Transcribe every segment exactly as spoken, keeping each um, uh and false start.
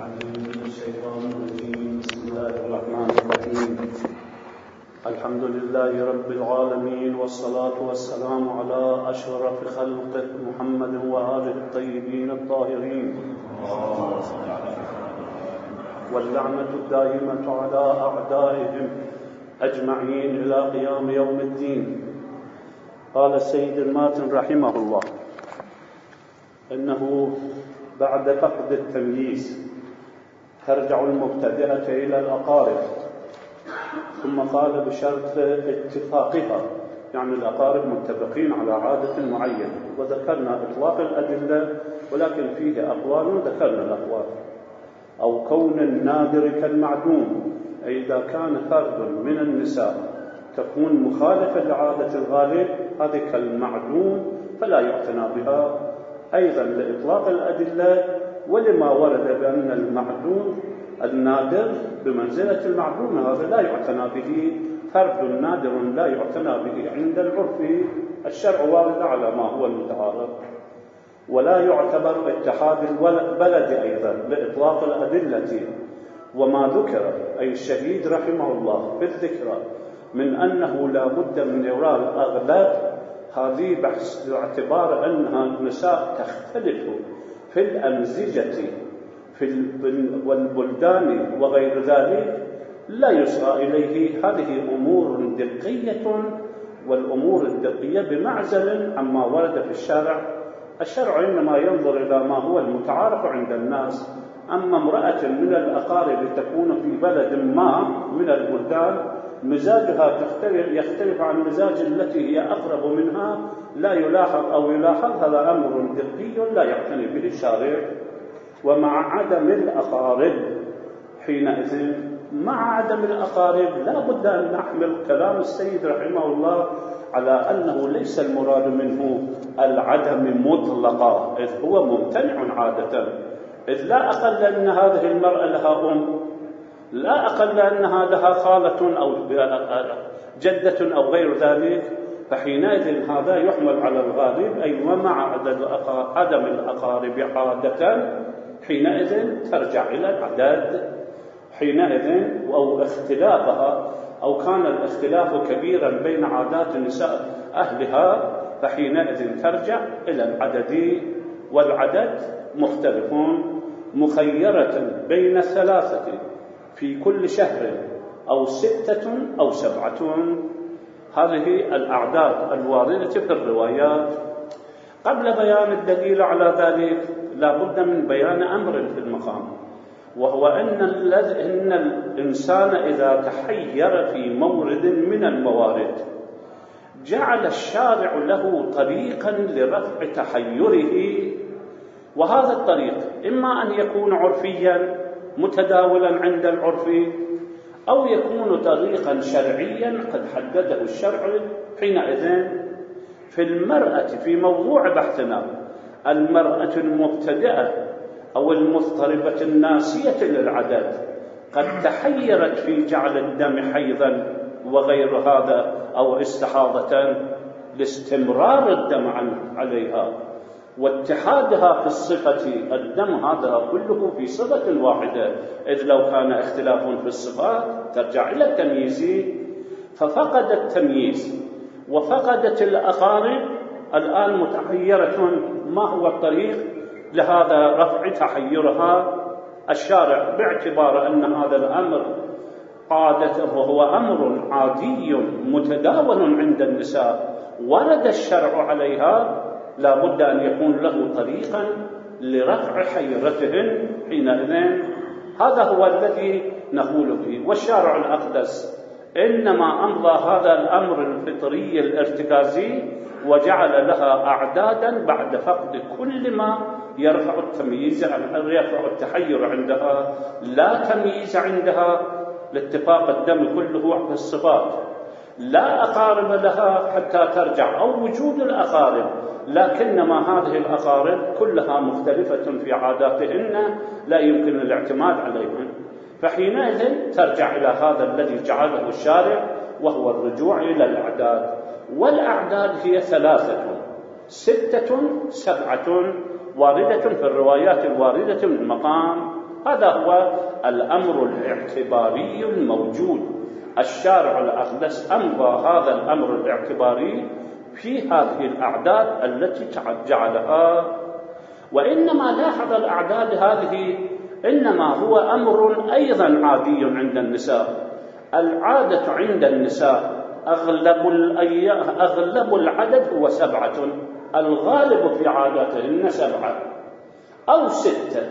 العليم من الشيطان الرجيم. بسم الله الرحمن الرحيم. الحمد لله رب العالمين، والصلاة والسلام على أشرف خلقه محمد وآله الطيبين الطاهرين، واللعنة الدائمة على أعدائهم أجمعين إلى قيام يوم الدين. قال السيد الماتن رحمه الله إنه بعد فقد التمييز ترجع المبتدئة إلى الأقارب، ثم قال بشرط اتفاقها، يعني الأقارب متفقين على عادة معينة، وذكرنا إطلاق الأدلة ولكن فيه أقوال، ذكرنا الأقوال. أو كون النادر كالمعدوم، أي إذا كان فرد من النساء تكون مخالفة لعادة الغالب، هذه كالمعدوم فلا يعتنى بها. أيضا لإطلاق الأدلة ولما ورد بأن المعدوم النادر بمنزلة المعدوم، هذا لا يعتنى به، فرد نادر لا يعتنى به عند العرف، الشرع وارد على ما هو المتعارف. ولا يعتبر اتحاد البلد أيضا لإطلاق الأدلة. وما ذكر أي الشهيد رحمه الله في الذكرى من أنه لا بد من إوراء الأغلب، هذه بحث باعتبار أنها النساء تختلف في الأمزجة في والبلدان وغير ذلك، لا يسعى إليه. هذه أمور دقية، والأمور الدقية بمعزل عما ورد في الشارع. الشرع إنما ينظر إلى ما هو المتعارف عند الناس. أما امرأة من الأقارب تكون في بلد ما من البلدان مزاجها تختلف يختلف عن مزاج التي هي أقرب منها، لا يلاحظ أو يلاحظ، هذا أمر دقي لا يعتني به الشارع. ومع عدم الأقارب حينئذ مع عدم الأقارب لا بد أن نحمل كلام السيد رحمه الله على أنه ليس المراد منه العدم مطلقا، إذ هو ممتنع عادة، إذ لا أقل أن هذه المرأة لها أم، لا أقل أنها لها خالة أو جدة أو غير ذلك، فحينئذ هذا يحمل على الغالب، أي ومع عدم الأقارب عادة حينئذ ترجع إلى العدد حينئذ، أو اختلافها، أو كان الاختلاف كبيرا بين عادات النساء أهلها، فحينئذ ترجع إلى العدد. والعدد مختلفون، مخيرة بين ثلاثة في كل شهر، أو ستة أو سبعة. هذه الأعداد الواردة في الروايات. قبل بيان الدليل على ذلك لا بد من بيان أمر في المقام، وهو أن, إن الإنسان إذا تحير في مورد من الموارد جعل الشارع له طريقا لرفع تحيره، وهذا الطريق إما أن يكون عرفيا متداولا عند العرف، أو يكون طريقا شرعيا قد حدده الشرع. حينئذ في المرأة في موضوع بحثنا المرأة المبتدئة أو المضطربة الناسية للعدد قد تحيرت في جعل الدم حيضا وغير هذا أو استحاضة لاستمرار الدم عليها واتحادها في الصفة، الدم هذا كله في صفة واحدة، إذ لو كان اختلاف في الصفات ترجع إلى التمييز. ففقد التمييز وفقدت الأقارب، الآن متحيرة ما هو الطريق لهذا رفع تحيرها. الشارع باعتبار أن هذا الأمر عادة وهو أمر عادي متداول عند النساء ورد الشرع عليها، لا بد أن يكون له طريقا لرفع حيرتهن. حينئذ هذا هو الذي نقول به. والشارع الأقدس إنما أمضى هذا الأمر الفطري الارتكازي وجعل لها أعدادا بعد فقد كل ما يرفع التمييز يرفع التحير عندها. لا تمييز عندها لاتفاق الدم كله في الصفات، لا أقارب لها حتى ترجع، أو وجود الأقارب لكنما هذه الأقارب كلها مختلفة في عاداتهن لا يمكن الاعتماد عليهن. فحينئذ ترجع إلى هذا الذي جعله الشارع، وهو الرجوع إلى الأعداد. والأعداد هي ثلاثة، ستة، سبعة، واردة في الروايات الواردة من المقام. هذا هو الأمر الاعتباري الموجود. الشارع الأقدس أمضى هذا الأمر الاعتباري في هذه الأعداد التي جعلها. وإنما لاحظ الأعداد هذه إنما هو أمر أيضا عادي عند النساء. العادة عند النساء أغلب, أغلب العدد هو سبعة، الغالب في عاداتهن سبعة أو ستة،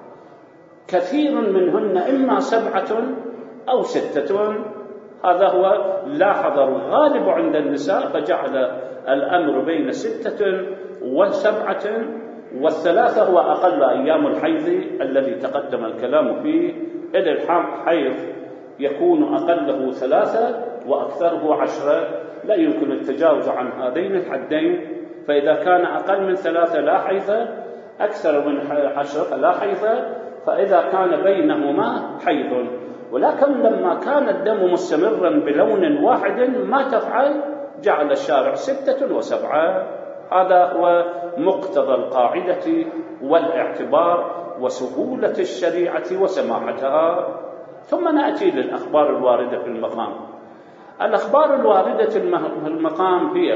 كثير منهن إما سبعة أو ستة. هذا هو لاحظ الغالب عند النساء، فجعل الأمر بين ستة وسبعة، والثلاثة هو أقل أيام الحيض الذي تقدم الكلام فيه، إذ الحيض يكون أقله ثلاثة وأكثره عشرة، لا يمكن التجاوز عن هذين الحدين. فإذا كان أقل من ثلاثة لا حيض، أكثر من عشرة لا حيض، فإذا كان بينهما حيض. ولكن لما كان الدم مستمرا بلون واحد ما تفعل، جعل الشارع ستة وسبعة. هذا هو مقتضى القاعدة والاعتبار وسهولة الشريعة وسماحتها. ثم نأتي للأخبار الواردة في المقام. الأخبار الواردة في المقام هي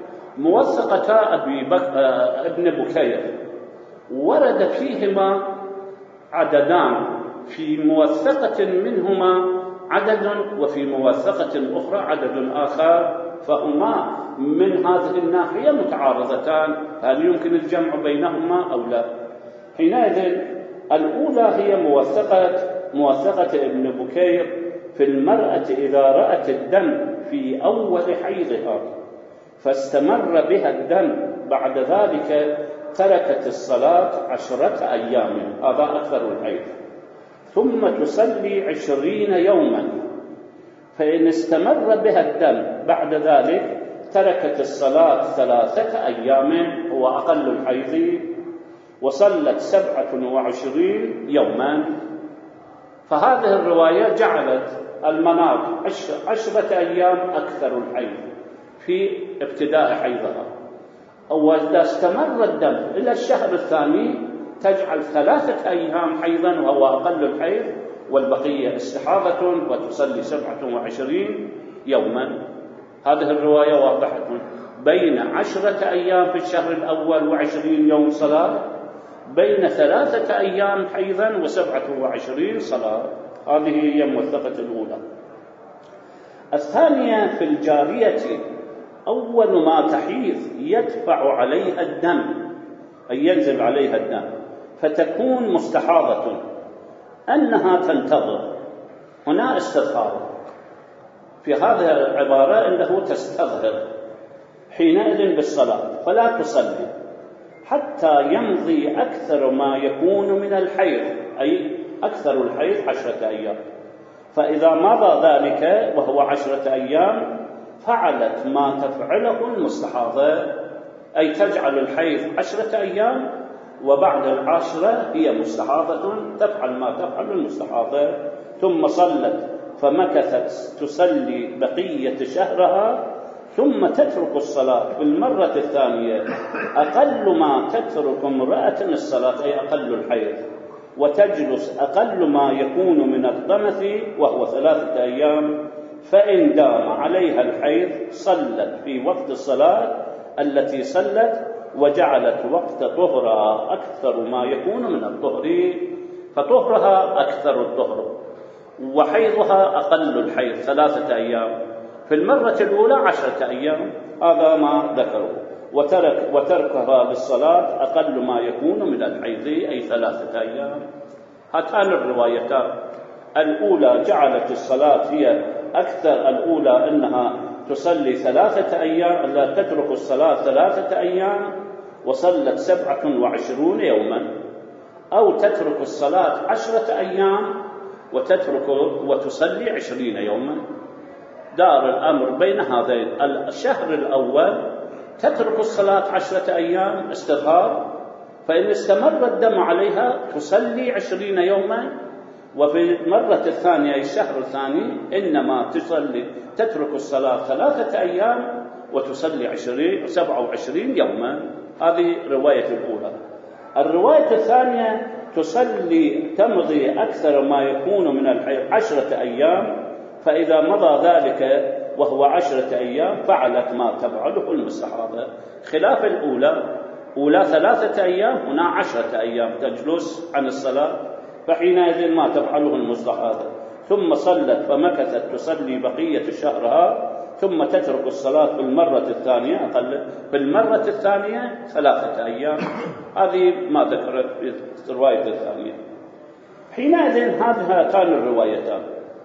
موثقتا أبي بك... ابن بكير، ورد فيهما عددان، في موثقة منهما عدد وفي موثقة أخرى عدد آخر، فهما من هذه الناحية متعارضتان، هل يمكن الجمع بينهما أو لا؟ حينئذ الأولى هي موثقة موثقة ابن بكير في المرأة إذا رأت الدم في أول حيضها فاستمر بها الدم، بعد ذلك تركت الصلاة عشرة أيام، هذا أكثر الحيض، ثم تصلي عشرين يوما، فإن استمر بها الدم بعد ذلك تركت الصلاة ثلاثة أيام، هو أقل الحيض، وصلت سبعة وعشرين يوما. فهذه الرواية جعلت المناط عشرة أيام أكثر الحيض في ابتداء حيضها، وإذا استمر الدم إلى الشهر الثاني تجعل ثلاثة أيام حيضا وهو أقل الحيض، والبقية استحاضة، وتصلي سبعة وعشرين يوما. هذه الرواية واضحة، بين عشرة أيام في الشهر الأول وعشرين يوم صلاة، بين ثلاثة أيام حيضا وسبعة وعشرين صلاة. هذه هي موثقة الأولى. الثانية في الجارية أول ما تحيض يدفع عليها الدم، أي ينزل عليها الدم، فتكون مستحاضة، أنها تنتظر. هنا استظهار، في هذه العبارة أنه تستظهر حينئذ بالصلاة، فلا تصلي حتى يمضي أكثر ما يكون من الحيض، أي أكثر الحيض عشرة أيام. فإذا مضى ذلك وهو عشرة أيام فعلت ما تفعله المستحاضة، أي تجعل الحيض عشرة أيام، وبعد العشرة هي مستحاضة تفعل ما تفعل المستحاضة. ثم صلت فمكثت تصلي بقية شهرها، ثم تترك الصلاة في المرة الثانية أقل ما تترك امرأة الصلاة، أي أقل الحيض، وتجلس أقل ما يكون من الضمث وهو ثلاثة أيام. فإن دام عليها الحيض صلت في وقت الصلاة التي صلت، وجعلت وقت طهرها أكثر ما يكون من الطهر، فطهرها أكثر الطهر وحيضها أقل الحيض ثلاثة أيام، في المرة الأولى عشرة أيام، هذا ما ذكره. وترك وتركها للصلاة أقل ما يكون من الحيض، أي ثلاثة أيام. هاتان الروايتان، الأولى جعلت الصلاة هي أكثر، الأولى أنها تصلي ثلاثة أيام، لا تترك الصلاة ثلاثة أيام وصلت سبعة وعشرون يوما، أو تترك الصلاة عشرة أيام وتترك وتصلي عشرين يوما. دار الأمر بين هذين. الشهر الأول تترك الصلاة عشرة أيام استظهار، فإن استمر الدم عليها تصلي عشرين يوما، وفي المرة الثانية الشهر الثاني إنما تصلي تترك الصلاة ثلاثة أيام وتصلي عشرين سبعة وعشرين يوما. هذه رواية الأولى. الرواية الثانية تصلي تمضي أكثر ما يكون من الحيض عشرة أيام، فإذا مضى ذلك وهو عشرة أيام فعلت ما تفعله المستحاضة، خلاف الأولى. أولى ثلاثة أيام، هنا عشرة أيام تجلس عن الصلاة، فحينئذ ما تفعله المستحاضة. ثم صلت فمكثت تصلي بقية شهرها، ثم تترك الصلاة في المرة الثانية، أقل في المرة الثانية ثلاثة أيام. هذه ما ذكرت في الرواية الثانية. حينئذ هاتان الروايتان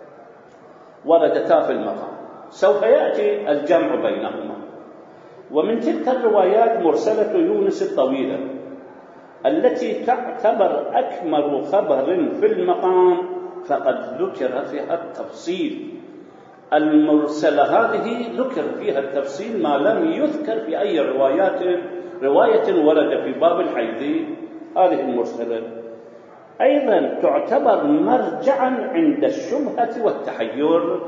وردتا في المقام، سوف يأتي الجمع بينهما. ومن تلك الروايات مرسلة يونس الطويلة التي تعتبر أكمل خبر في المقام، فقد ذكر فيها التفصيل. المرسلة هذه ذكر فيها التفصيل ما لم يذكر في أي روايات رواية ورد في باب الحيض. هذه المرسلة أيضا تعتبر مرجعا عند الشبهة والتحير.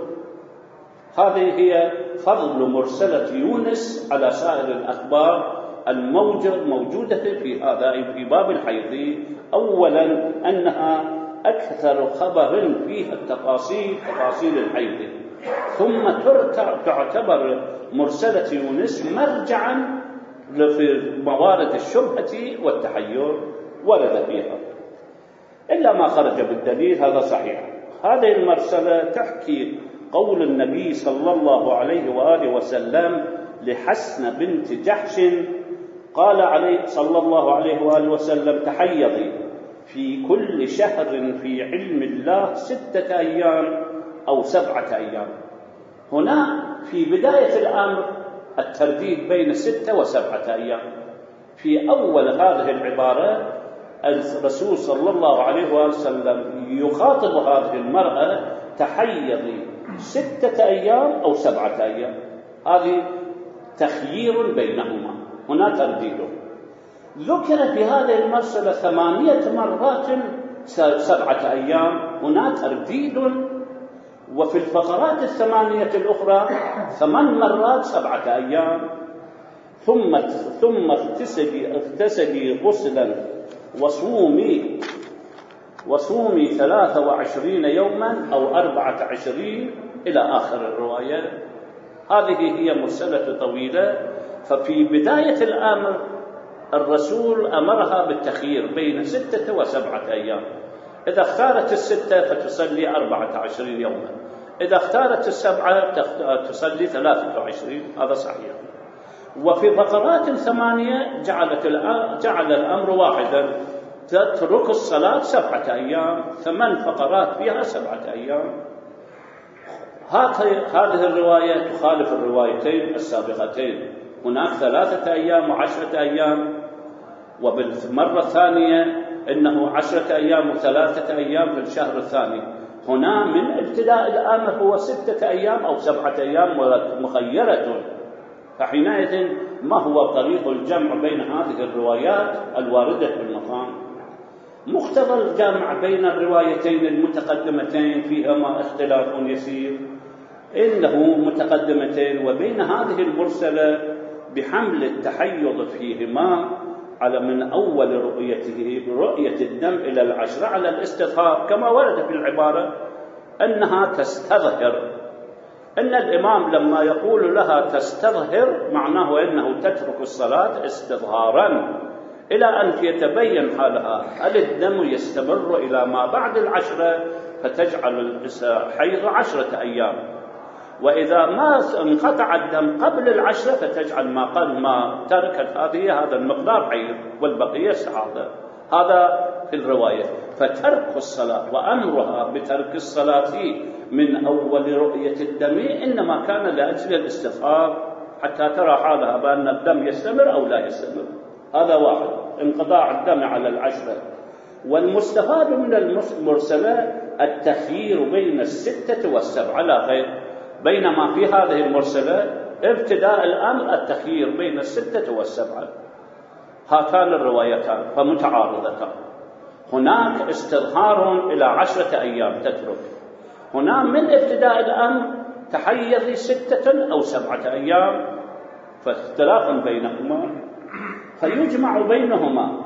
هذه هي فضل مرسلة يونس على سائر الأخبار الموجودة في هذا في باب الحيض. أولا أنها أكثر خبر فيها التفاصيل تفاصيل الحيض، ثم تعتبر مرسلة يونس مرجعا في موارد الشبهة والتحير ورد فيها، إلا ما خرج بالدليل هذا صحيح. هذه المرسلة تحكي قول النبي صلى الله عليه وآله وسلم لحسن بنت جحش، قال عليه صلى الله عليه وآله وسلم: تحيضي في كل شهر في علم الله ستة أيام أو سبعة أيام. هنا في بداية الأمر الترديد بين ستة وسبعة أيام. في أول هذه العبارة الرسول صلى الله عليه وسلم يخاطب هذه المرأة: تحيضي ستة أيام أو سبعة أيام. هذه تخيير بينهما، هنا ترديد. ذكر في هذه المرسلة ثمانية مرات سبعة أيام، هنا ترديد. وفي الفقرات الثمانية الأخرى ثمان مرات سبعة أيام. ثم ثم اغتسلي اغتسلي غسلا وصومي وصومي ثلاثة وعشرين يوما أو أربعة عشرين إلى آخر الرواية. هذه هي مرسلة طويلة. ففي بداية الأمر الرسول أمرها بالتخيير بين ستة وسبعة أيام. إذا اختارت الستة فتصلي أربعة عشرين يوما، إذا اختارت السبعة تصلي ثلاثة وعشرين. هذا صحيح. وفي فقرات ثمانية جعلت جعل الأمر واحدا: تترك الصلاة سبعة أيام، ثمان فقرات فيها سبعة أيام. هذه الرواية تخالف الروايتين السابقتين، هناك ثلاثة أيام وعشرة أيام، وبالمرة الثانية إنه عشرة أيام وثلاثة أيام في الشهر الثاني. هنا من ابتداء الأمر هو ستة أيام أو سبعة أيام مخيرة. فحينئذ ما هو طريق الجمع بين هذه الروايات الواردة في المقام؟ مقتضى الجمع بين الروايتين المتقدمتين فيهما اختلاف يسير، إنه متقدمتين، وبين هذه المرسلة بحمل التحيض فيهما على من أول رؤيته برؤية الدم إلى العشرة على الاستظهار، كما ورد في العبارة أنها تستظهر. أن الإمام لما يقول لها تستظهر معناه أنه تترك الصلاة استظهارا إلى أن يتبين حالها، هل الدم يستمر إلى ما بعد العشرة فتجعل الحيض عشرة أيام، وإذا ما انقطع الدم قبل العشرة فتجعل ما قبل ما تركت هذه هذا المقدار حيض والبقية استحاضة. هذا في الرواية. فترك الصلاة وأمرها بترك الصلاة من أول رؤية الدم إنما كان لأجل الاستظهار حتى ترى حالها بأن الدم يستمر أو لا يستمر. هذا واحد، انقطاع الدم على العشرة. والمستفاد من المرسلة التخيير بين الستة والسبعة لا غير، بينما في هذه المرسلة ابتداء الأمر التخيير بين الستة والسبعة. هاتان الروايتان فمتعارضتان. هناك استظهار إلى عشرة أيام تترك، هنا من ابتداء الأمر تحيض ستة أو سبعة أيام، فاختلاف بينهما. فيجمع بينهما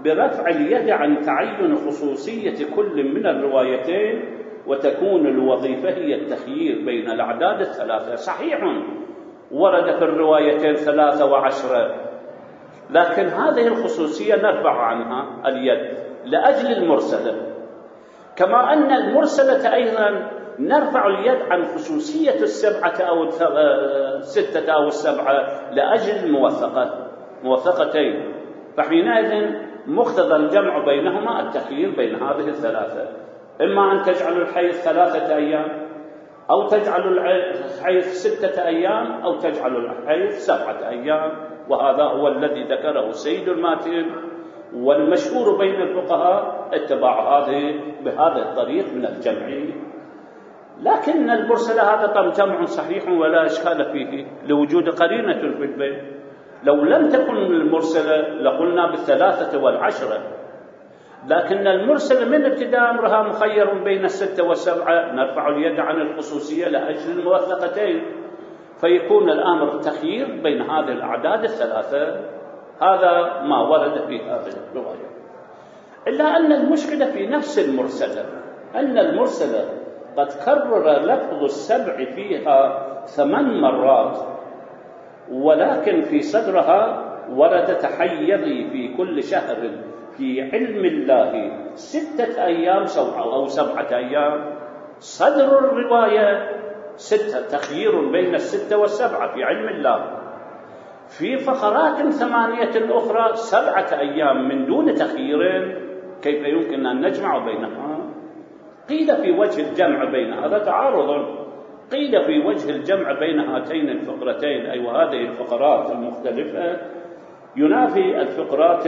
برفع اليد عن تعين خصوصية كل من الروايتين، وتكون الوظيفة هي التخيير بين الأعداد الثلاثة. صحيح ورد في الروايتين ثلاثة وعشرة، لكن هذه الخصوصية نرفع عنها اليد لأجل المرسلة، كما أن المرسلة أيضا نرفع اليد عن خصوصية السبعة أو الستة أو السبعة لأجل الموثقة موثقتين. فحينئذ مقتضى الجمع بينهما التخيير بين هذه الثلاثة، إما أن تجعل الحيض ثلاثة أيام، أو تجعل الحيض ستة أيام، أو تجعل الحيض سبعة أيام. وهذا هو الذي ذكره سيد الماتن، والمشهور بين الفقهاء اتباع هذه بهذا الطريق من الجمع. لكن المرسل هذا طبعا جمع صحيح ولا إشكال فيه لوجود قرينة في البيت. لو لم تكن المرسلة لقلنا بالثلاثة والعشرة، لكن المرسل من ابتداء أمرها مخير بين الستة والسبعة، نرفع اليد عن الخصوصية لأجل الموثقتين، فيكون الأمر تخيير بين هذه الأعداد الثلاثة. هذا ما ورد في هذه الرواية. إلا أن المشكلة في نفس المرسلة، أن المرسلة قد كرر لفظ السبع فيها ثمان مرات، ولكن في صدرها ورد تحيضي في كل شهر في علم الله ستة أيام أو سبعة أيام. صدر الرواية ستة، تخيير بين الستة والسبعة في علم الله. في فقرات ثمانية أخرى سبعة أيام من دون تخيير، كيف يمكن أن نجمع بينها؟ قيل في وجه الجمع بين هذا تعارض، قيل في وجه الجمع بين هاتين الفقرتين، أي وهذه الفقرات المختلفة ينافي الفقرات،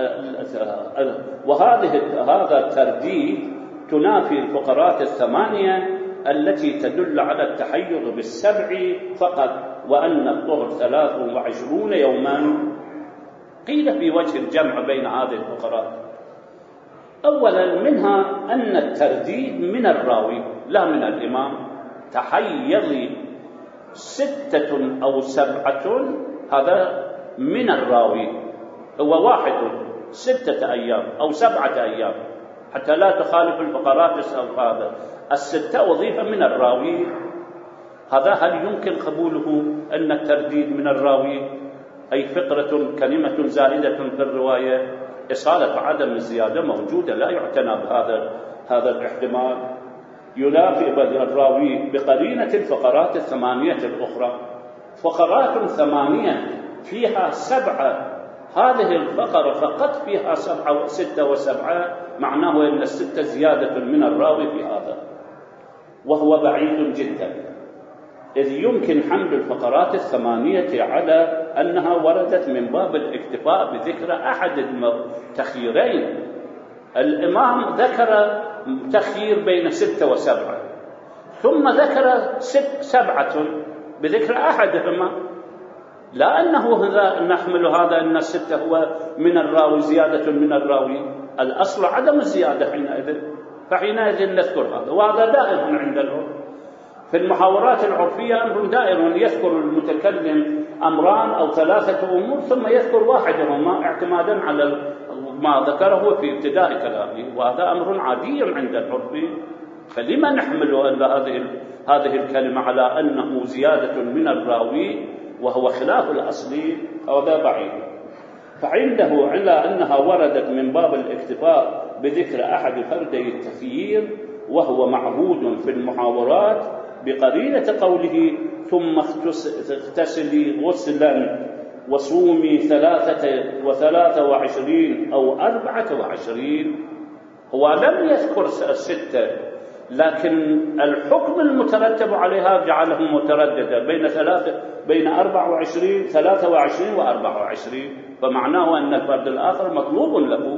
وهذه هذا الترديد تنافي الفقرات الثمانية التي تدل على التحيض بالسبع فقط، وأن الطهر ثلاث وعشرون يوما. قيل في وجه الجمع بين هذه الفقرات. أولا منها أن الترديد من الراوي لا من الإمام. تحيض ستة أو سبعة هذا من الراوي، هو واحد ستة أيام أو سبعة أيام، حتى لا تخالف الفقرات السابقة. الستة وظيفة من الراوي. هذا هل يمكن قبوله أن الترديد من الراوي أي فقرة كلمة زائدة في الرواية؟ إصالة عدم الزيادة موجودة، لا يعتنى بهذا هذا الاحتمال. ينافي الراوي بقرينة الفقرات الثمانية الأخرى. فقرات ثمانية فيها سبعة، هذه الفقرة فقط فيها سبعة ستة وسبعة، معناه أن الستة زيادة من الراوي في هذا، وهو بعيد جدا، إذ يمكن حمل الفقرات الثمانية على أنها وردت من باب الاكتفاء بذكر أحد التخييرين. الإمام ذكر تخيير بين ستة وسبعة، ثم ذكر ست سبعة بذكر أحدهما، لا أنه نحمل هذا أن الستة هو من الراوي زيادة من الراوي، الأصل عدم الزيادة حينئذ، فحينئذ نذكر هذا. وهذا دائر عند العرف. في المحاورات العرفية أمر دائر، يذكر المتكلم أمران أو ثلاثة أمور ثم يذكر واحدهما اعتمادا على ما ذكره في ابتداء كلامه، وهذا أمر عادي عند العرف. فلما نحمل هذه هذه الكلمة على أنه زيادة من الراوي وهو خلاف الأصل؟ هذا بعيد. فعنده على أنها وردت من باب الاكتفاء بذكر أحد فردي التخيير، وهو معهود في المحاورات بقرينة قوله ثم اغتسلي غسلا وصومي ثلاثة وثلاثة وعشرين أو أربعة وعشرين. هو لم يذكر الستة، لكن الحكم المترتب عليها جعله مترددا بين ثلاثة بين أربعة وعشرين ثلاثة وعشرين وأربعة وعشرين، فمعناه أن الفرد الآخر مطلوب له،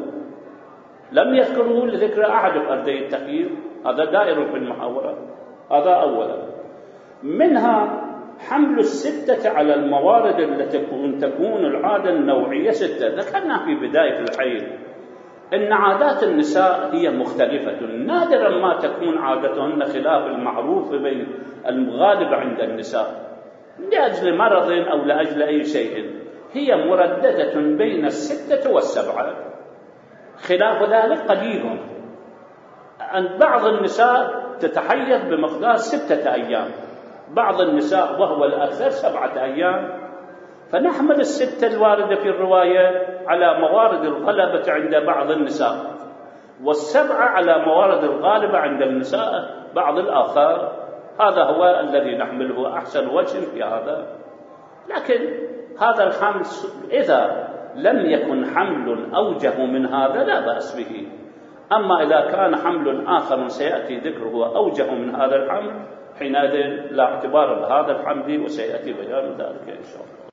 لم يذكره لذكر أحد فردي التخيير. هذا دائر في المحاورة. هذا أولا. منها حمل الستة على الموارد التي تكون العادة النوعية ستة. ذكرنا في بداية الحيض إن عادات النساء هي مختلفة، نادرا ما تكون عادتهن خلاف المعروف بين الغالب عند النساء لأجل مرض أو لأجل أي شيء، هي مرددة بين الستة والسبعة. خلاف ذلك قليل. عند بعض النساء تتحيض بمقدار ستة أيام، بعض النساء وهو الأكثر سبعة أيام. فنحمل الستة الواردة في الرواية على موارد الغلبة عند بعض النساء، والسبعة على موارد الغالبة عند النساء بعض الآخر. هذا هو الذي نحمله أحسن وجه في هذا. لكن هذا الحمل إذا لم يكن حمل أوجه من هذا لا بأس به. أما إذا كان حمل آخر سيأتي ذكره أوجه من هذا الحمل، حينئذ لا اعتبار بهذا الحمل، وسيأتي بيان ذلك إن شاء الله.